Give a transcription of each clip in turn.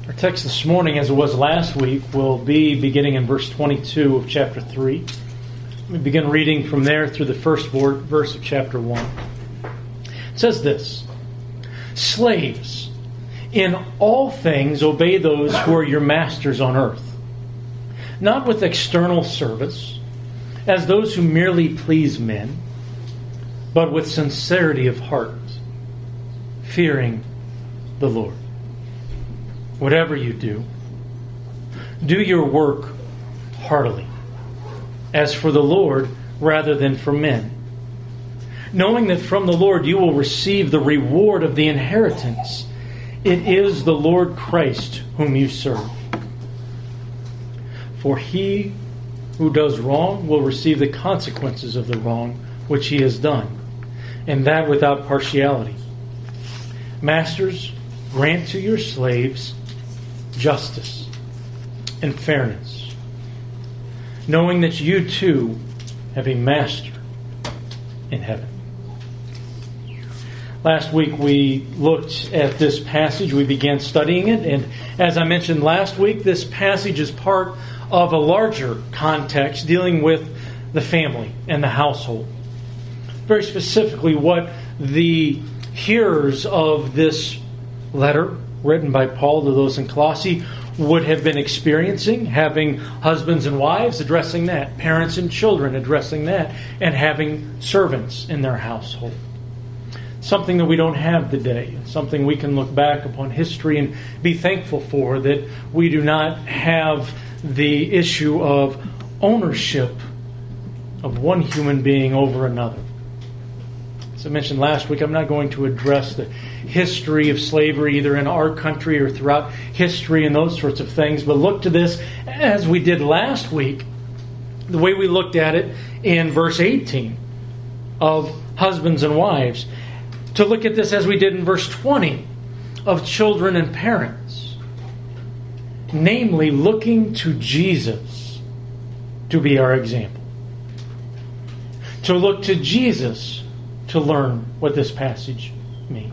Our text this morning, as it was last week, will be beginning in verse 22 of chapter 3. Let me begin reading from there through the first verse of chapter 1. It says this: Slaves, in all things obey those who are your masters on earth, not with external service, as those who merely please men, but with sincerity of heart, fearing the Lord. Whatever you do, do your work heartily, as for the Lord rather than for men, knowing that from the Lord you will receive the reward of the inheritance. It is the Lord Christ whom you serve. For he who does wrong will receive the consequences of the wrong which he has done, and that without partiality. Masters, grant to your slaves justice and fairness, knowing that you too have a master in heaven. Last week we looked at this passage. We began studying it, and as I mentioned last week, this passage is part of a larger context dealing with the family and the household. Very specifically, what the hearers of this letter written by Paul to those in Colossae would have been experiencing, having husbands and wives addressing that, parents and children addressing that, and having servants in their household. Something that we don't have today, something we can look back upon history and be thankful for, that we do not have the issue of ownership of one human being over another. As I mentioned last week, I'm not going to address the history of slavery either in our country or throughout history and those sorts of things, but look to this as we did last week, the way we looked at it in verse 18 of husbands and wives, to look at this as we did in verse 20 of children and parents, namely looking to Jesus to be our example, to look to Jesus to learn what this passage means.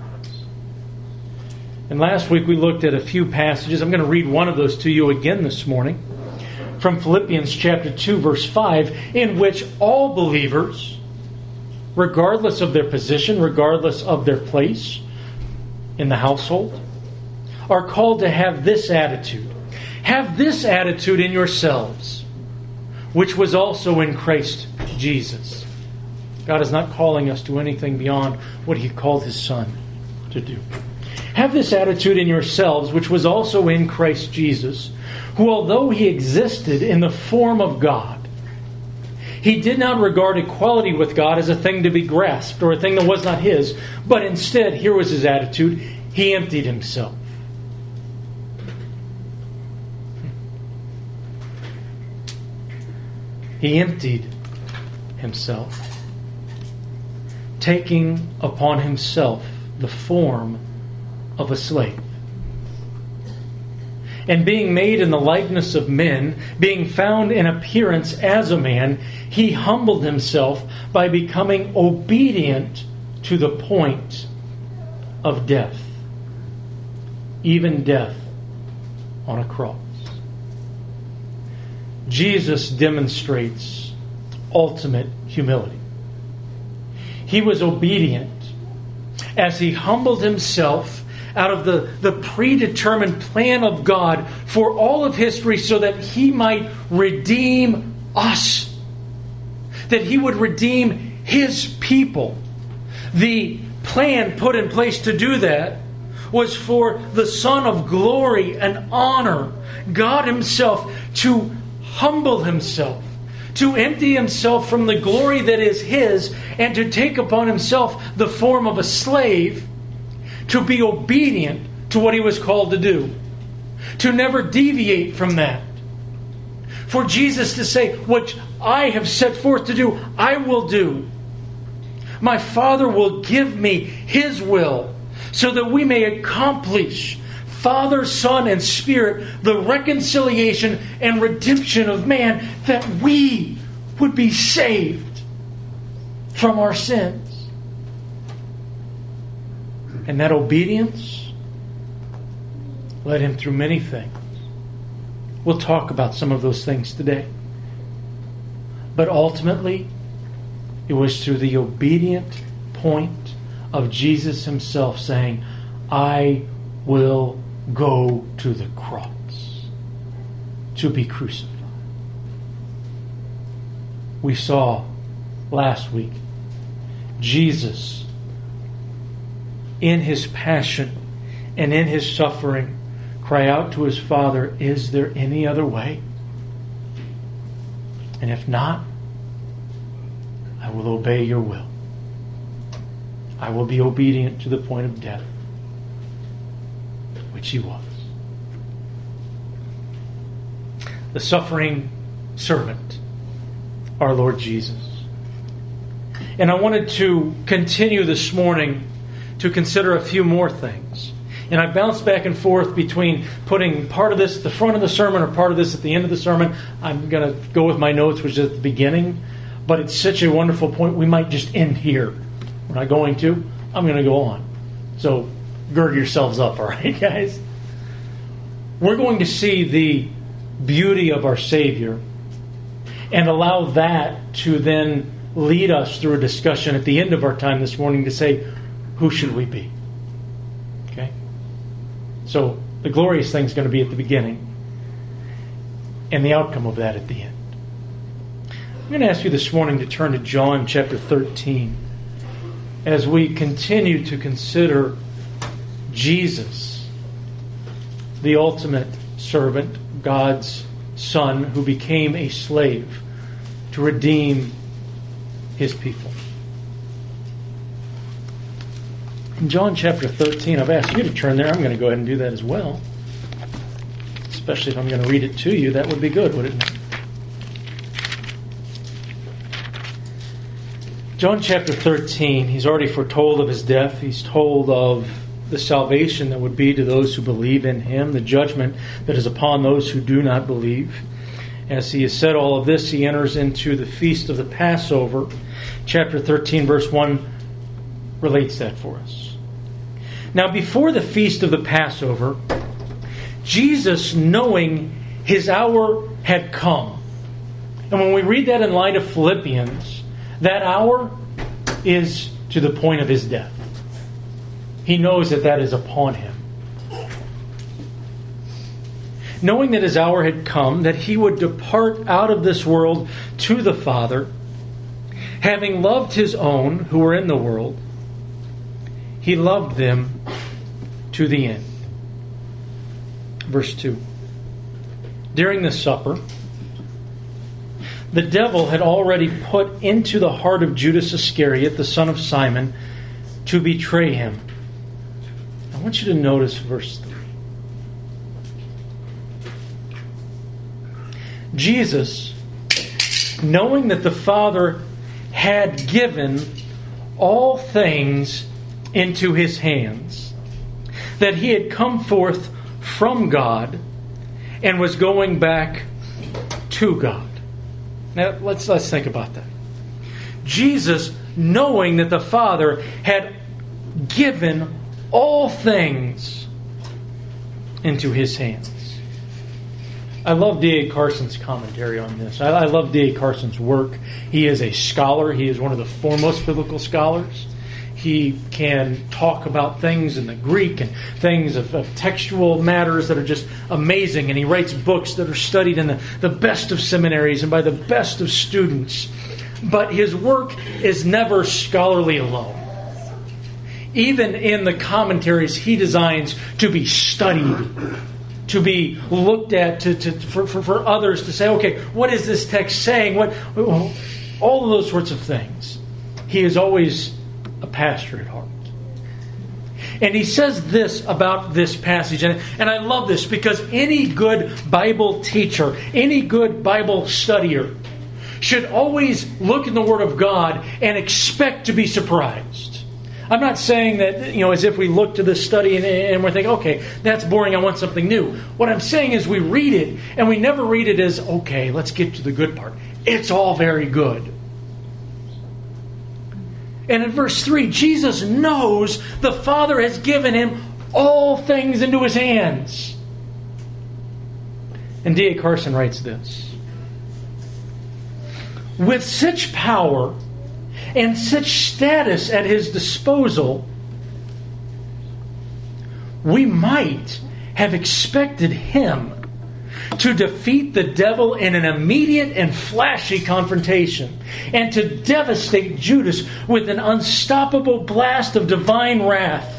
And last week we looked at a few passages. I'm going to read one of those to you again this morning from Philippians chapter 2 verse 5, in which all believers, regardless of their position, regardless of their place in the household, are called to have this attitude. Have this attitude in yourselves, which was also in Christ Jesus. God is not calling us to anything beyond what He called His Son to do. Have this attitude in yourselves, which was also in Christ Jesus, who, although He existed in the form of God, He did not regard equality with God as a thing to be grasped or a thing that was not His, but instead, here was His attitude: He emptied Himself. He emptied Himself, taking upon Himself the form of a slave. And being made in the likeness of men, being found in appearance as a man, He humbled Himself by becoming obedient to the point of death, even death on a cross. Jesus demonstrates ultimate humility. He was obedient as He humbled Himself out of the predetermined plan of God for all of history, so that He might redeem us, that He would redeem His people. The plan put in place to do that was for the Son of glory and honor, God Himself, to humble Himself, to empty Himself from the glory that is His, and to take upon Himself the form of a slave, to be obedient to what He was called to do, to never deviate from that. For Jesus to say, what I have set forth to do, I will do. My Father will give me His will, so that we may accomplish, Father, Son, and Spirit, the reconciliation and redemption of man, that we would be saved from our sins. And that obedience led him through many things. We'll talk about some of those things today. But ultimately, it was through the obedient point of Jesus himself saying, I will go to the cross to be crucified. We saw last week Jesus in his passion and in his suffering cry out to his Father, is there any other way? And if not, I will obey your will. I will be obedient to the point of death, which he was. The suffering servant, our Lord Jesus. And I wanted to continue this morning to consider a few more things. And I bounced back and forth between putting part of this at the front of the sermon or part of this at the end of the sermon. I'm going to go with my notes, which is at the beginning. But it's such a wonderful point, we might just end here. We're not going to. I'm going to go on. So gird yourselves up, all right, guys? We're going to see the beauty of our Savior and allow that to then lead us through a discussion at the end of our time this morning to say, who should we be? Okay? So the glorious thing is going to be at the beginning and the outcome of that at the end. I'm going to ask you this morning to turn to John chapter 13 as we continue to consider Jesus, the ultimate servant, God's Son, who became a slave to redeem his people. In John chapter 13, I've asked you to turn there. I'm going to go ahead and do that as well. Especially if I'm going to read it to you. That would be good, wouldn't it? John chapter 13, he's already foretold of his death. He's told of the salvation that would be to those who believe in him, the judgment that is upon those who do not believe. As he has said all of this, he enters into the feast of the Passover. Chapter 13, verse 1 relates that for us. Now, before the feast of the Passover, Jesus, knowing his hour had come. And when we read that in light of Philippians, that hour is to the point of his death. He knows that that is upon him. Knowing that his hour had come, that he would depart out of this world to the Father, having loved his own who were in the world, he loved them to the end. Verse 2. During the supper, the devil had already put into the heart of Judas Iscariot, the son of Simon, to betray him. I want you to notice verse 3. Jesus, knowing that the Father had given all things into his hands, that he had come forth from God and was going back to God. Now, let's think about that. Jesus, knowing that the Father had given all things into his hands. I love D.A. Carson's commentary on this. I love D.A. Carson's work. He is a scholar. He is one of the foremost biblical scholars. He can talk about things in the Greek and things of textual matters that are just amazing. And he writes books that are studied in the best of seminaries and by the best of students. But his work is never scholarly alone. Even in the commentaries he designs to be studied, to be looked at, for others to say, okay, what is this text saying? All of those sorts of things. He is always a pastor at heart. And he says this about this passage, and I love this because any good Bible teacher, any good Bible studier should always look in the Word of God and expect to be surprised. I'm not saying that, as if we look to this study and we're thinking, okay, that's boring, I want something new. What I'm saying is we read it, and we never read it as, okay, let's get to the good part. It's all very good. And in verse 3, Jesus knows the Father has given him all things into his hands. And D.A. Carson writes this: with such power and such status at his disposal, we might have expected him to defeat the devil in an immediate and flashy confrontation, and to devastate Judas with an unstoppable blast of divine wrath.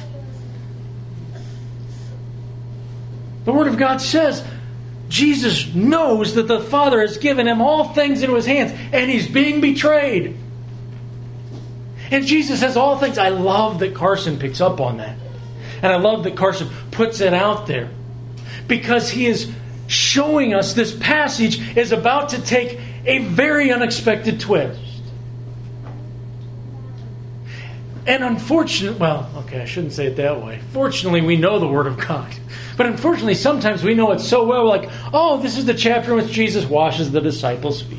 The Word of God says Jesus knows that the Father has given him all things into his hands, and he's being betrayed. And Jesus has all things. I love that Carson picks up on that. And I love that Carson puts it out there, because he is showing us this passage is about to take a very unexpected twist. And unfortunately, I shouldn't say it that way. Fortunately, we know the Word of God. But unfortunately, sometimes we know it so well, like, oh, this is the chapter in which Jesus washes the disciples' feet.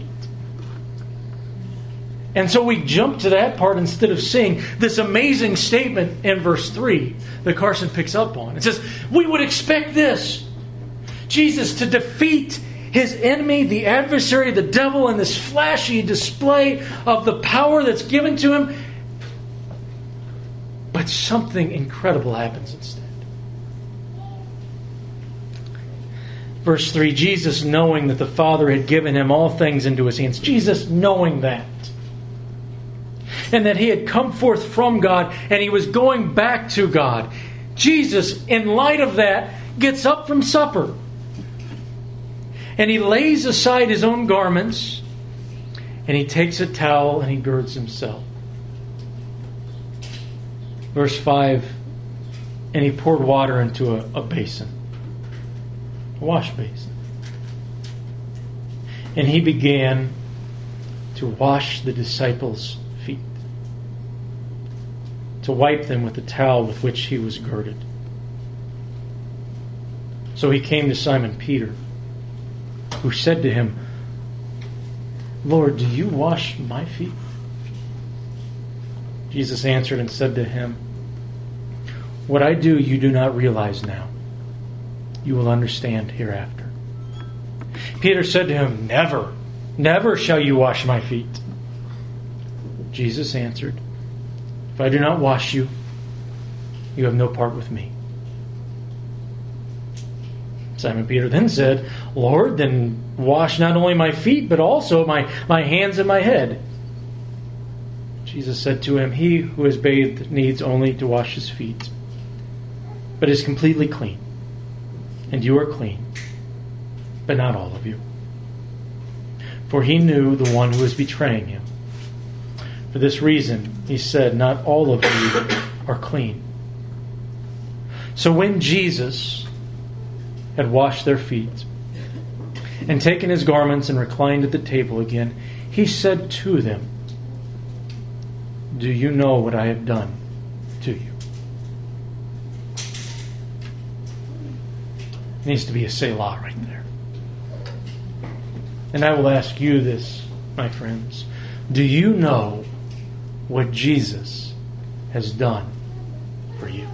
And so we jump to that part instead of seeing this amazing statement in verse 3 that Carson picks up on. It says, we would expect this: Jesus to defeat his enemy, the adversary, the devil, in this flashy display of the power that's given to him. But something incredible happens instead. Verse 3, Jesus knowing that the Father had given him all things into his hands. Jesus knowing that. And that he had come forth from God and he was going back to God. Jesus, in light of that, gets up from supper. And he lays aside his own garments, and he takes a towel and he girds himself. Verse 5, and he poured water into a basin, a wash basin. And he began to wash the disciples' feet, to wipe them with the towel with which he was girded. So he came to Simon Peter, who said to him, Lord, do you wash my feet? Jesus answered and said to him, what I do you do not realize now. You will understand hereafter. Peter said to him, never, never shall you wash my feet. Jesus answered, if I do not wash you, you have no part with me. Simon Peter then said, Lord, then wash not only my feet, but also my hands and my head. Jesus said to him, he who is bathed needs only to wash his feet, but is completely clean. And you are clean, but not all of you. For he knew the one who was betraying him. For this reason, he said, not all of you are clean. So when Jesus had washed their feet and taken his garments and reclined at the table again, he said to them, do you know what I have done to you? Needs to be a Selah right there. And I will ask you this, my friends. Do you know what Jesus has done for you?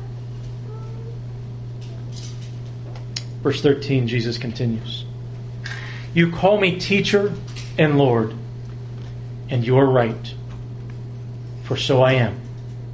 Verse 13, Jesus continues. You call me teacher and Lord, and you are right, for so I am.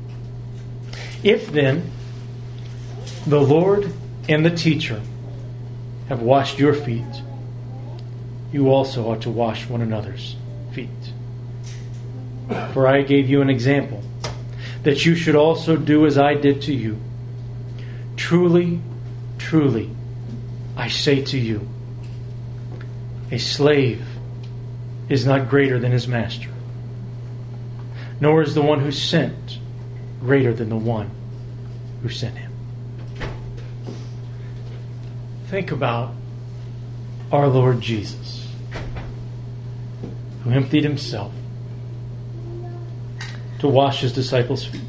If then the Lord and the teacher have washed your feet, you also ought to wash one another's feet. For I gave you an example, that you should also do as I did to you. Truly, truly, I say to you, a slave is not greater than his master, nor is the one who sent greater than the one who sent him. Think about our Lord Jesus, who emptied himself to wash his disciples' feet.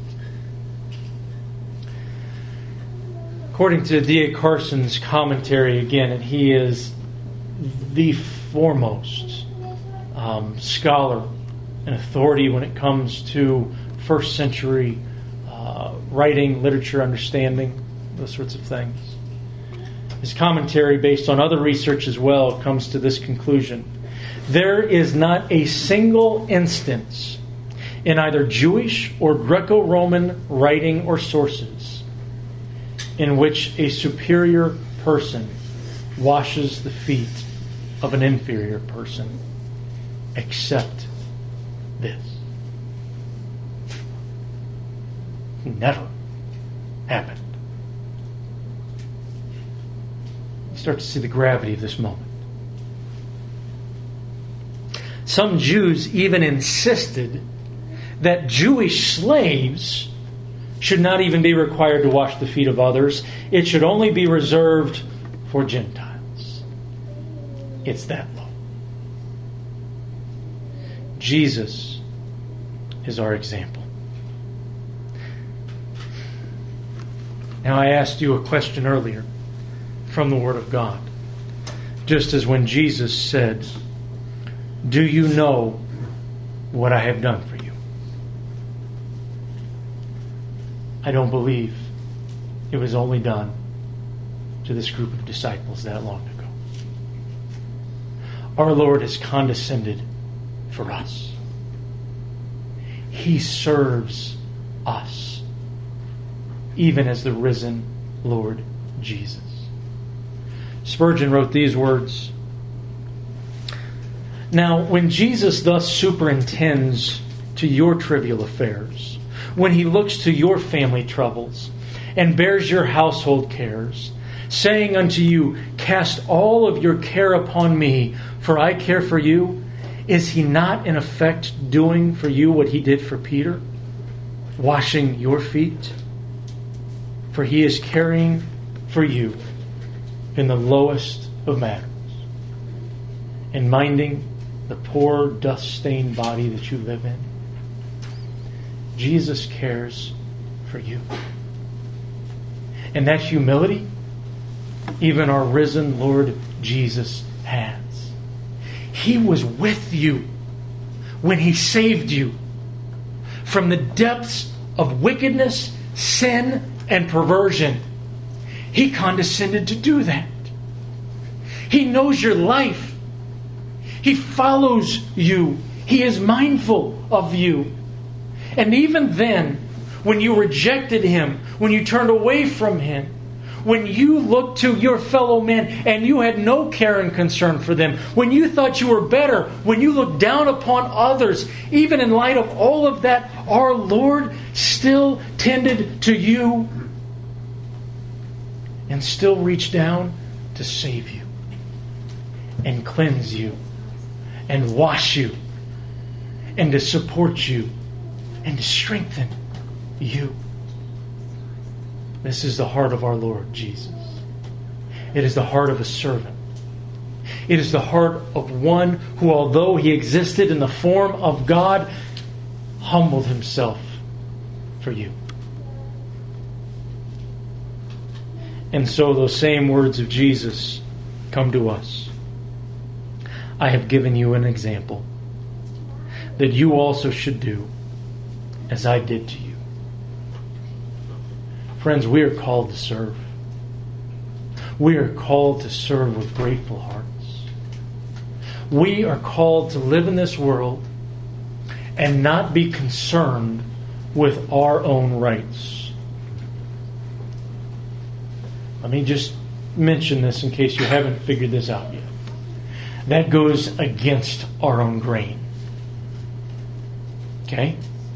According to D.A. Carson's commentary, again, and he is the foremost scholar and authority when it comes to first century writing, literature, understanding, those sorts of things. His commentary, based on other research as well, comes to this conclusion. There is not a single instance in either Jewish or Greco-Roman writing or sources in which a superior person washes the feet of an inferior person, except this. Never happened. You start to see the gravity of this moment. Some Jews even insisted that Jewish slaves should not even be required to wash the feet of others. It should only be reserved for Gentiles. It's that low. Jesus is our example. Now, I asked you a question earlier from the Word of God. Just as when Jesus said, "Do you know what I have done for you?" I don't believe it was only done to this group of disciples that long ago. Our Lord has condescended for us. He serves us, even as the risen Lord Jesus. Spurgeon wrote these words. Now, when Jesus thus superintends to your trivial affairs, when He looks to your family troubles and bears your household cares, saying unto you, "Cast all of your care upon me, for I care for you," is He not in effect doing for you what He did for Peter, washing your feet? For He is caring for you in the lowest of matters, and minding the poor dust-stained body that you live in. Jesus cares for you. And that humility, even our risen Lord Jesus has. He was with you when He saved you from the depths of wickedness, sin, and perversion. He condescended to do that. He knows your life. He follows you. He is mindful of you. And even then, when you rejected Him, when you turned away from Him, when you looked to your fellow men and you had no care and concern for them, when you thought you were better, when you looked down upon others, even in light of all of that, our Lord still tended to you and still reached down to save you and cleanse you and wash you and to support you and to strengthen you. This is the heart of our Lord Jesus. It is the heart of a servant. It is the heart of one who, although He existed in the form of God, humbled Himself for you. And so those same words of Jesus come to us. I have given you an example that you also should do as I did to you. Friends, we are called to serve. We are called to serve with grateful hearts. We are called to live in this world and not be concerned with our own rights. Let me just mention this in case you haven't figured this out yet. That goes against our own grain. Okay?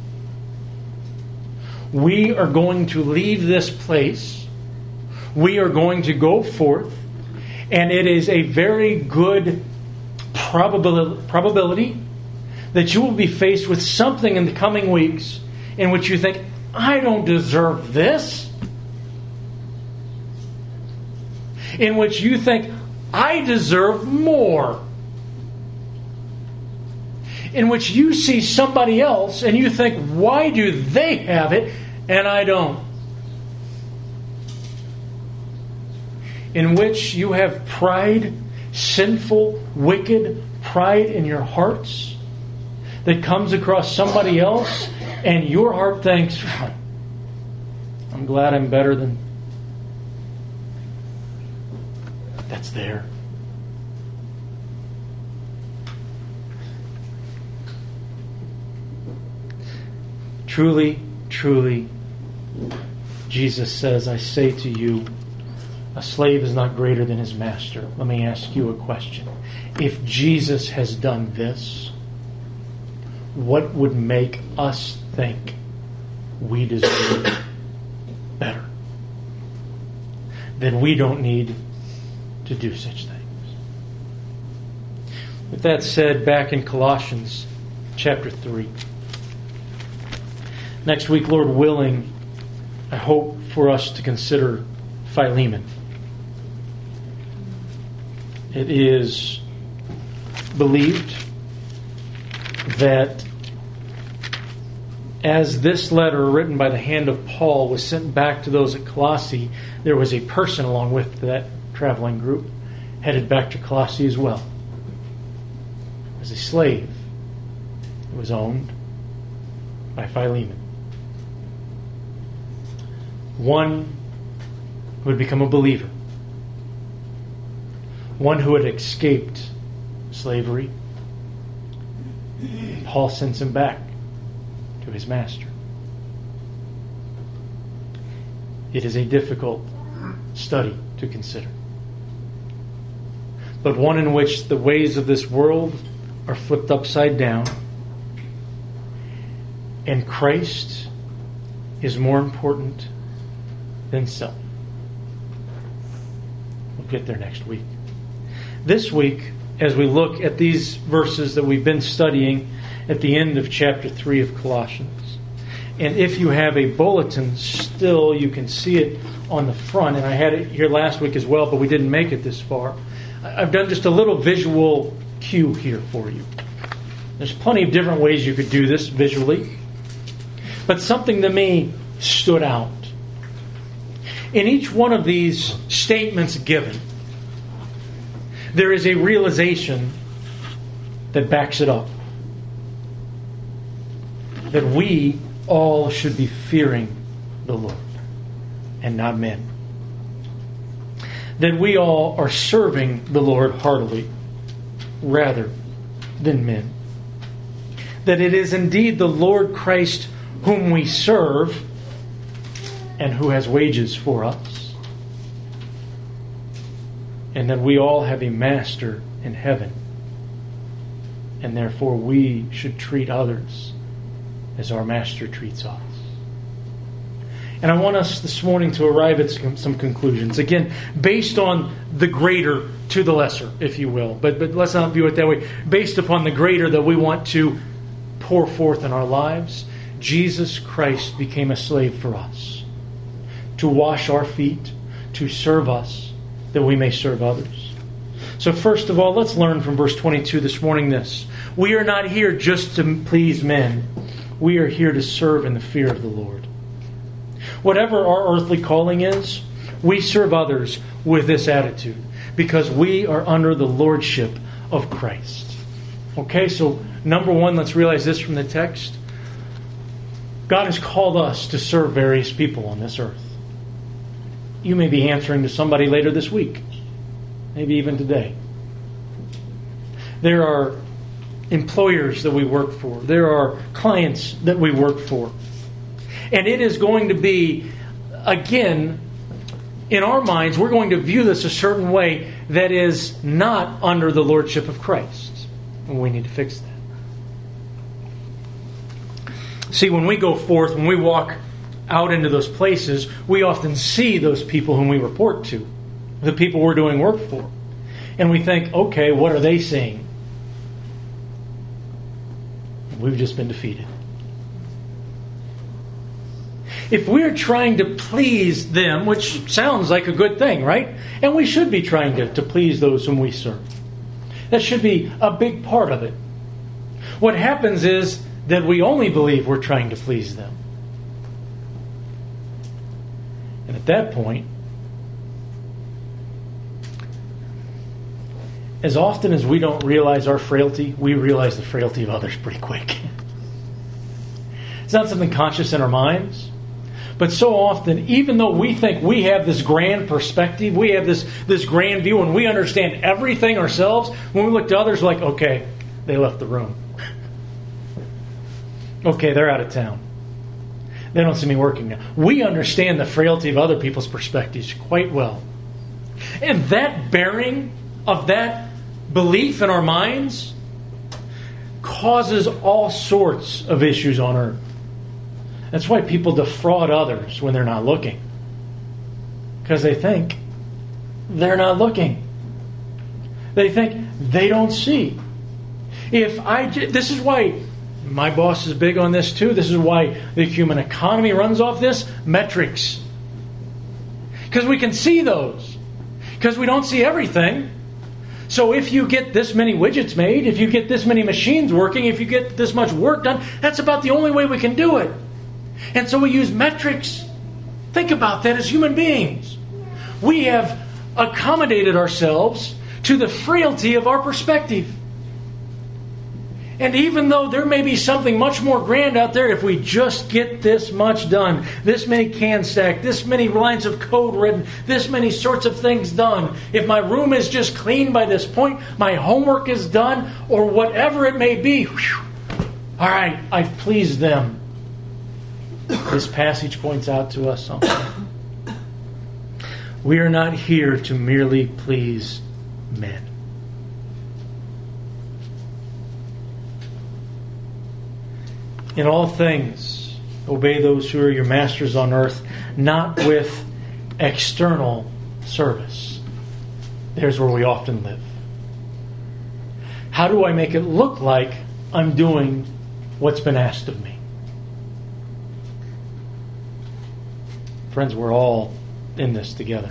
We are going to leave this place. We are going to go forth. And it is a very good probability that you will be faced with something in the coming weeks in which you think, I don't deserve this. In which you think, I deserve more. In which you see somebody else and you think, why do they have it and I don't? In which you have pride, sinful, wicked pride in your hearts that comes across somebody else and your heart thinks, I'm glad I'm better than that's there. Truly, truly, Jesus says, I say to you, a slave is not greater than his master. Let me ask you a question. If Jesus has done this, what would make us think we deserve better? That we don't need to do such things. With that said, back in Colossians chapter 3. Next week, Lord willing, I hope for us to consider Philemon. It is believed that as this letter written by the hand of Paul was sent back to those at Colossae, there was a person along with that traveling group headed back to Colossae as well. As a slave who was owned by Philemon. One who had become a believer. One who had escaped slavery. Paul sends him back to his master. It is a difficult study to consider, but one in which the ways of this world are flipped upside down, and Christ is more important than self. We'll get there next week. This week, as we look at these verses that we've been studying at the end of chapter 3 of Colossians, and if you have a bulletin still, you can see it on the front, and I had it here last week as well, but we didn't make it this far. I've done just a little visual cue here for you. There's plenty of different ways you could do this visually, but something to me stood out. In each one of these statements given, there is a realization that backs it up. That we all should be fearing the Lord and not men. That we all are serving the Lord heartily rather than men. That it is indeed the Lord Christ whom we serve and who has wages for us. And that we all have a master in heaven. And therefore we should treat others as our master treats us. And I want us this morning to arrive at some conclusions. Again, based on the greater to the lesser, if you will. But let's not view it that way. Based upon the greater that we want to pour forth in our lives, Jesus Christ became a slave for us. To wash our feet, to serve us, that we may serve others. So first of all, let's learn from verse 22 this morning this. We are not here just to please men. We are here to serve in the fear of the Lord. Whatever our earthly calling is, we serve others with this attitude because we are under the lordship of Christ. Okay, so number one, let's realize this from the text. God has called us to serve various people on this earth. You may be answering to somebody later this week, maybe even today. There are employers that we work for. There are clients that we work for. And it is going to be, again, in our minds, we're going to view this a certain way that is not under the lordship of Christ. And we need to fix that. See, when we go forth, when we walk out into those places, we often see those people whom we report to, the people we're doing work for. And we think, okay, what are they saying? We've just been defeated. If we're trying to please them, which sounds like a good thing, right? And we should be trying to please those whom we serve. That should be a big part of it. What happens is that we only believe we're trying to please them. And at that point, as often as we don't realize our frailty, we realize the frailty of others pretty quick. It's not something conscious in our minds, But so often, even though we think we have this grand perspective, we have this grand view, and we understand everything ourselves, when we look to others, like, okay, they left the room. Okay, they're out of town. They don't see me working now. We understand the frailty of other people's perspectives quite well. And that bearing of that belief in our minds causes all sorts of issues on earth. That's why people defraud others when they're not looking. Because they think they're not looking. They think they don't see. This is why my boss is big on this too. This is why the human economy runs off this. Metrics. Because we can see those. Because we don't see everything. So if you get this many widgets made, if you get this many machines working, if you get this much work done, that's about the only way we can do it. And so we use metrics. Think about that as human beings. We have accommodated ourselves to the frailty of our perspective. And even though there may be something much more grand out there, if we just get this much done, this many cans stacked, this many lines of code written, this many sorts of things done, if my room is just clean by this point, my homework is done, or whatever it may be, all right, I've pleased them. This passage points out to us something. We are not here to merely please men. In all things, obey those who are your masters on earth, not with external service. There's where we often live. How do I make it look like I'm doing what's been asked of me? Friends, we're all in this together.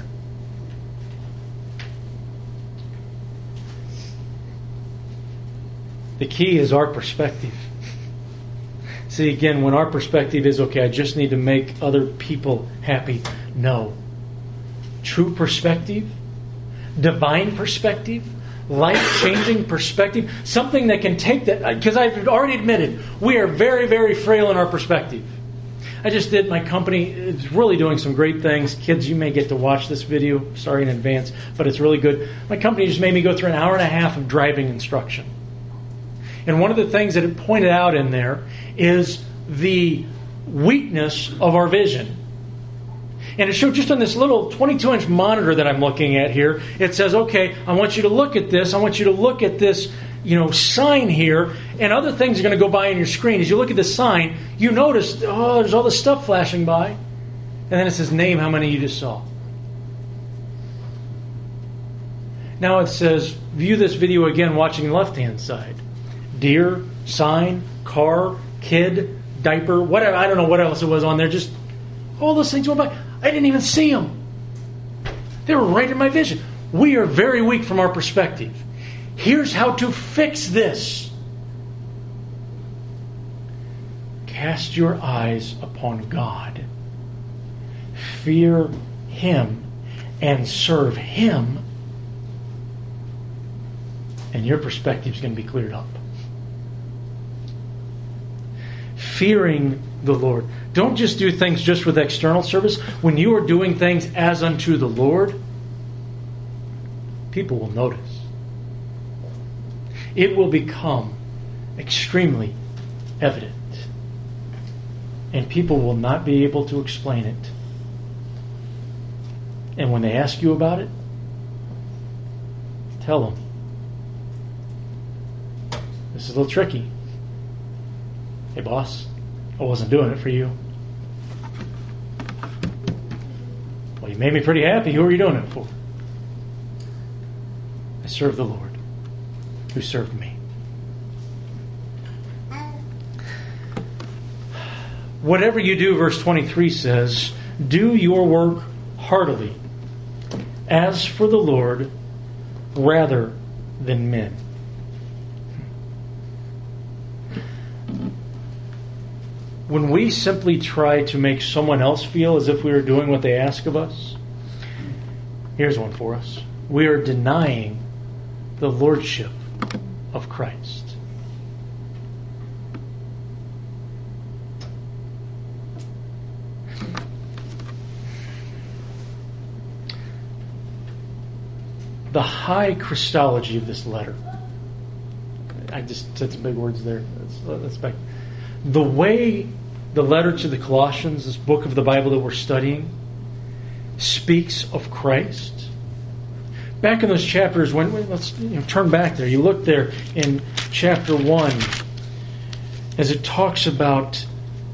The key is our perspective. See, again, when our perspective is, okay, I just need to make other people happy. No. True perspective, divine perspective, life-changing perspective, something that can take that, because I've already admitted, we are very, very frail in our perspective. I just did, my company is really doing some great things. Kids, you may get to watch this video. Sorry in advance, but it's really good. My company just made me go through an hour and a half of driving instruction. And one of the things that it pointed out in there is the weakness of our vision. And it showed just on this little 22-inch monitor that I'm looking at here, it says, okay, I want you to look at this. I want you to look at this, sign here. And other things are going to go by on your screen. As you look at the sign, you notice, there's all this stuff flashing by. And then it says, name how many you just saw. Now it says, view this video again watching the left-hand side. Deer, sign, car, kid, diaper, whatever. I don't know what else it was on there. Just all those things went by. I didn't even see them. They were right in my vision. We are very weak from our perspective. Here's how to fix this. Cast your eyes upon God. Fear Him and serve Him. And your perspective is going to be cleared up. Fearing the Lord. Don't just do things just with external service. When you are doing things as unto the Lord, people will notice. It will become extremely evident. And people will not be able to explain it. And when they ask you about it, tell them, this is a little tricky. Hey, boss, I wasn't doing it for you. Well, you made me pretty happy. Who are you doing it for? I serve the Lord, who served me. Whatever you do, verse 23 says, do your work heartily, as for the Lord, rather than men. When we simply try to make someone else feel as if we are doing what they ask of us, here's one for us. We are denying the lordship of Christ. the high Christology of this letter. I just said some big words there. That's back. The way the letter to the Colossians, this book of the Bible that we're studying, speaks of Christ. Back in those chapters, let's turn back there. You look there in chapter 1 as it talks about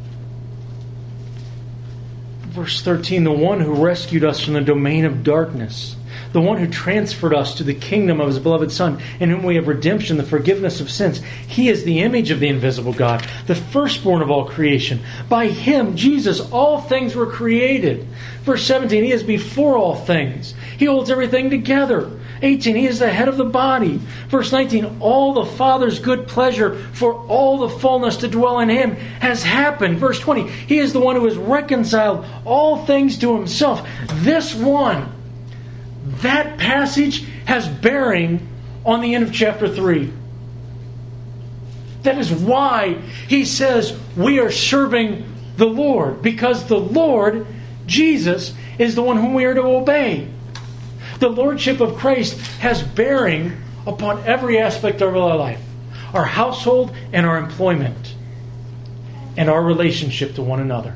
verse 13, the one who rescued us from the domain of darkness, the one who transferred us to the kingdom of His beloved Son, in whom we have redemption, the forgiveness of sins. He is the image of the invisible God, the firstborn of all creation. By Him, Jesus, all things were created. Verse 17, He is before all things. He holds everything together. 18, He is the head of the body. Verse 19, all the Father's good pleasure for all the fullness to dwell in Him has happened. Verse 20, He is the one who has reconciled all things to Himself. This one, that passage has bearing on the end of chapter 3. That is why he says we are serving the Lord, because the Lord, Jesus, is the one whom we are to obey. The Lordship of Christ has bearing upon every aspect of our life, our household and our employment, and our relationship to one another.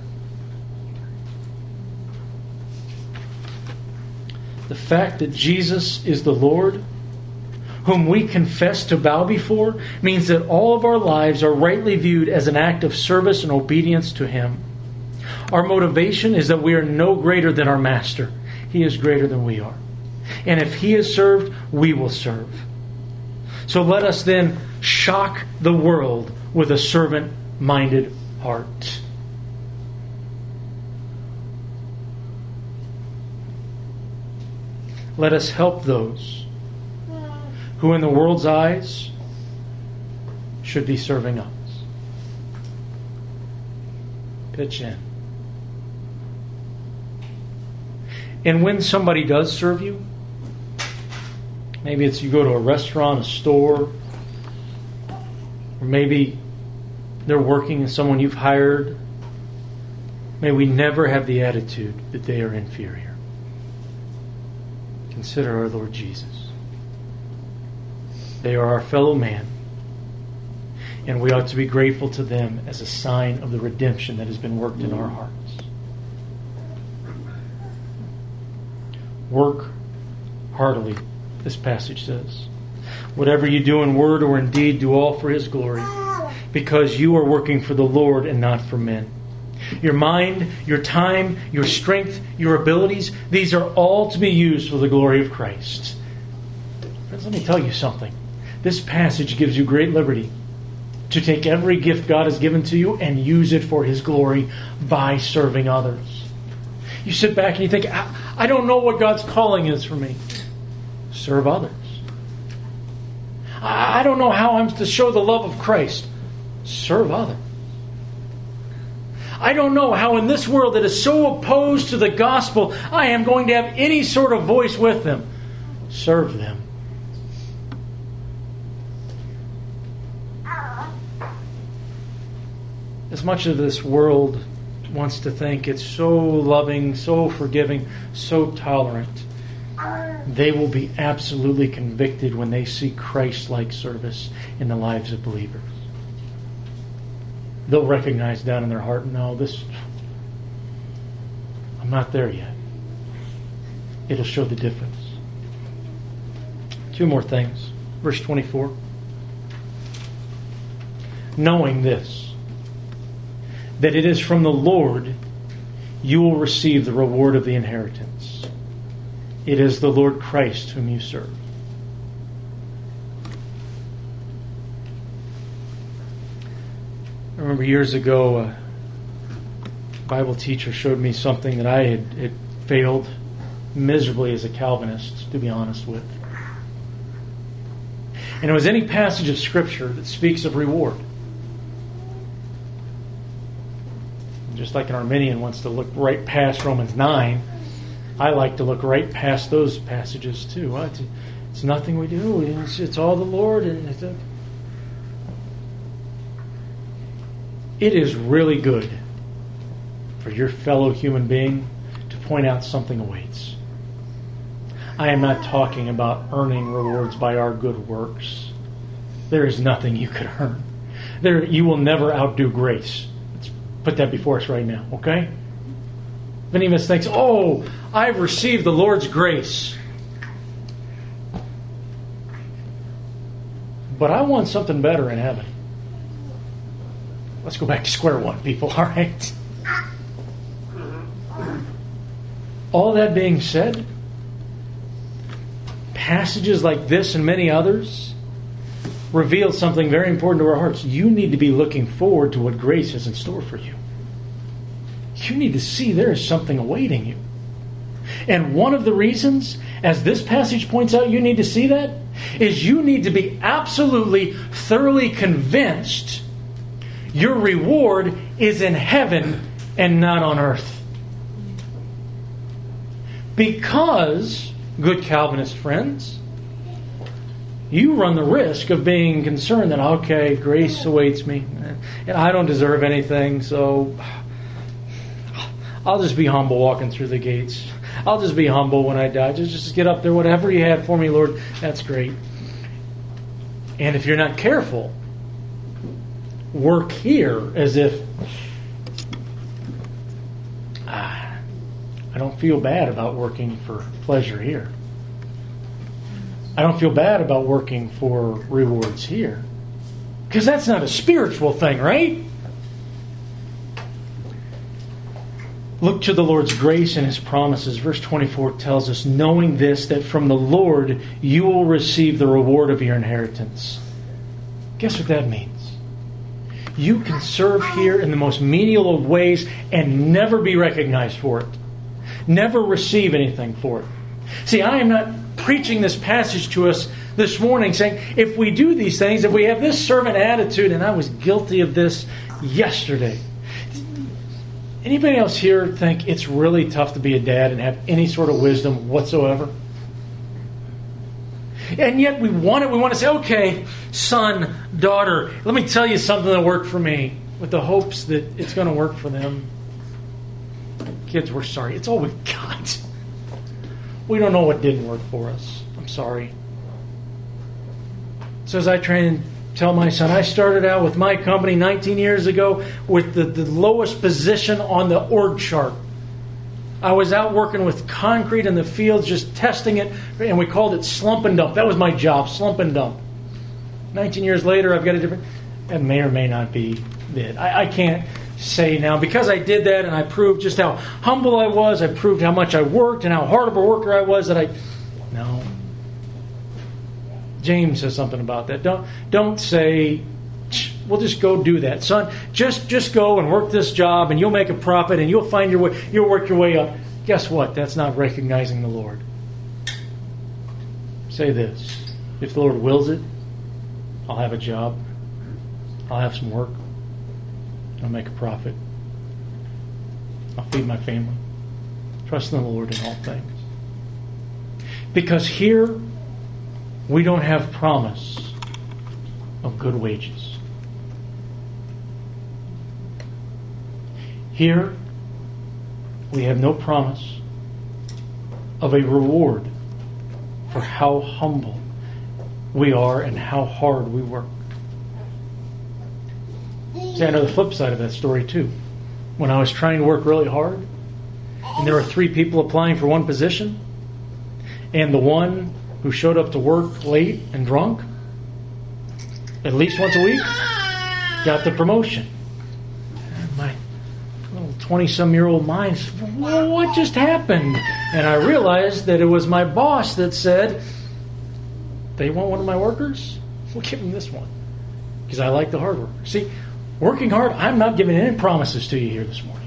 The fact that Jesus is the Lord, whom we confess to bow before, means that all of our lives are rightly viewed as an act of service and obedience to Him. Our motivation is that we are no greater than our Master. He is greater than we are. And if He is served, we will serve. So let us then shock the world with a servant-minded heart. Let us help those who in the world's eyes should be serving us. Pitch in. And when somebody does serve you, maybe it's you go to a restaurant, a store, or maybe they're working in someone you've hired, may we never have the attitude that they are inferior. Consider our Lord Jesus. They are our fellow man, and we ought to be grateful to them as a sign of the redemption that has been worked in our hearts. Work heartily, this passage says. Whatever you do in word or in deed, do all for His glory, because you are working for the Lord and not for men. Your mind, your time, your strength, your abilities, these are all to be used for the glory of Christ. Friends, let me tell you something. This passage gives you great liberty to take every gift God has given to you and use it for His glory by serving others. You sit back and you think, I don't know what God's calling is for me. Serve others. I don't know how I'm to show the love of Christ. Serve others. I don't know how in this world that is so opposed to the gospel, I am going to have any sort of voice with them. Serve them. As much as this world wants to think it's so loving, so forgiving, so tolerant, they will be absolutely convicted when they see Christ-like service in the lives of believers. They'll recognize down in their heart, no, I'm not there yet. It'll show the difference. Two more things. Verse 24. Knowing this, that it is from the Lord you will receive the reward of the inheritance. It is the Lord Christ whom you serve. I remember years ago, a Bible teacher showed me something that I had failed miserably as a Calvinist, to be honest with. And it was any passage of Scripture that speaks of reward. Just like an Arminian wants to look right past Romans 9, I like to look right past those passages too. It's nothing we do. It's all the Lord. It is really good for your fellow human being to point out something awaits. I am not talking about earning rewards by our good works. There is nothing you could earn. You will never outdo grace. Let's put that before us right now, okay? If any of us thinks, oh, I've received the Lord's grace, but I want something better in heaven. Let's go back to square one, people, all right? All that being said, passages like this and many others reveal something very important to our hearts. You need to be looking forward to what grace has in store for you. You need to see there is something awaiting you. And one of the reasons, as this passage points out, you need to see that, is you need to be absolutely, thoroughly convinced your reward is in heaven and not on earth. Because, good Calvinist friends, you run the risk of being concerned that, okay, grace awaits me, and I don't deserve anything, so I'll just be humble walking through the gates. I'll just be humble when I die. Just get up there, whatever you had for me, Lord, that's great. And if you're not careful, work here as if I don't feel bad about working for pleasure here. I don't feel bad about working for rewards here. Because that's not a spiritual thing, right? Look to the Lord's grace and His promises. Verse 24 tells us, knowing this, that from the Lord you will receive the reward of your inheritance. Guess what that means? You can serve here in the most menial of ways and never be recognized for it. Never receive anything for it. See, I am not preaching this passage to us this morning saying, if we do these things, if we have this servant attitude, and I was guilty of this yesterday. Anybody else here think it's really tough to be a dad and have any sort of wisdom whatsoever? And yet we want it. We want to say, okay, son, daughter, let me tell you something that worked for me, with the hopes that it's going to work for them. Kids, we're sorry. It's all we've got. We don't know what didn't work for us. I'm sorry. So as I try and tell my son, I started out with my company 19 years ago with the lowest position on the org chart. I was out working with concrete in the fields, just testing it, and we called it slump and dump. That was my job, slump and dump. 19 years later, I've got a different... That may or may not be it. I can't say now, because I did that and I proved just how humble I was, I proved how much I worked and how hard of a worker I was, that No. James says something about that. Don't say, we'll just go do that. Son, just go and work this job and you'll make a profit and you'll find your way, you'll work your way up. Guess what? That's not recognizing the Lord. Say this. If the Lord wills it, I'll have a job. I'll have some work. I'll make a profit. I'll feed my family. Trust in the Lord in all things. Because here, we don't have promise of good wages. Here, we have no promise of a reward for how humble we are and how hard we work. See, I know the flip side of that story too. When I was trying to work really hard, and there were 3 people applying for one position, and the one who showed up to work late and drunk, at least once a week, got the promotion. And my little 20-some-year-old mind said, well, what just happened? And I realized that it was my boss that said, they want one of my workers? We'll give them this one. Because I like the hard worker. See, working hard, I'm not giving any promises to you here this morning.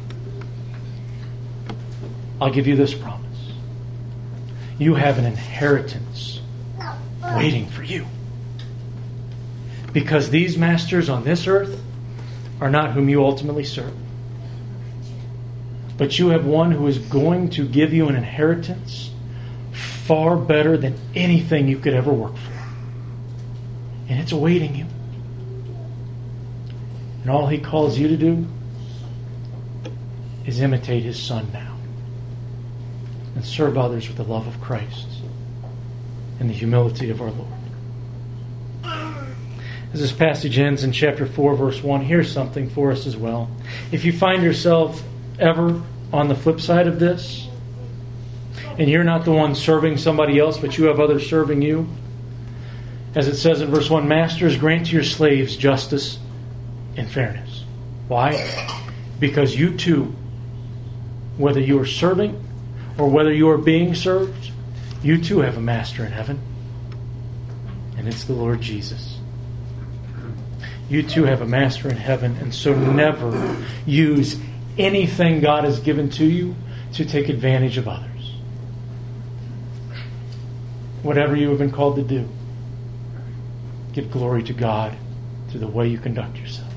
I'll give you this promise. You have an inheritance waiting for you. Because these masters on this earth are not whom you ultimately serve. But you have one who is going to give you an inheritance far better than anything you could ever work for. And it's awaiting you. And all He calls you to do is imitate His Son now and serve others with the love of Christ and the humility of our Lord. As this passage ends in chapter 4, verse 1, here's something for us as well. If you find yourself ever on the flip side of this, and you're not the one serving somebody else, but you have others serving you, as it says in verse 1, Masters, grant to your slaves justice and fairness. Why? Because you too, whether you are serving or whether you are being served, you too have a master in heaven, and it's the Lord Jesus. You too have a master in heaven, and so never use anything God has given to you to take advantage of others. Whatever you have been called to do, give glory to God through the way you conduct yourselves.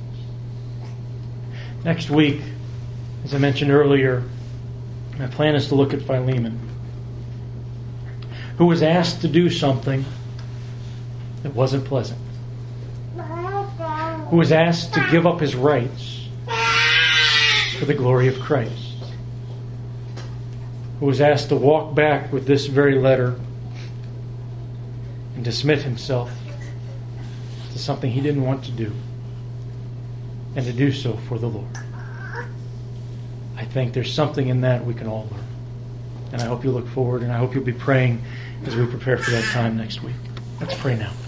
Next week, as I mentioned earlier, my plan is to look at Philemon, who was asked to do something that wasn't pleasant, who was asked to give up his rights for the glory of Christ, who was asked to walk back with this very letter and to submit himself to something he didn't want to do, and to do so for the Lord. I think there's something in that we can all learn. And I hope you look forward, and I hope you'll be praying as we prepare for that time next week. Let's pray now.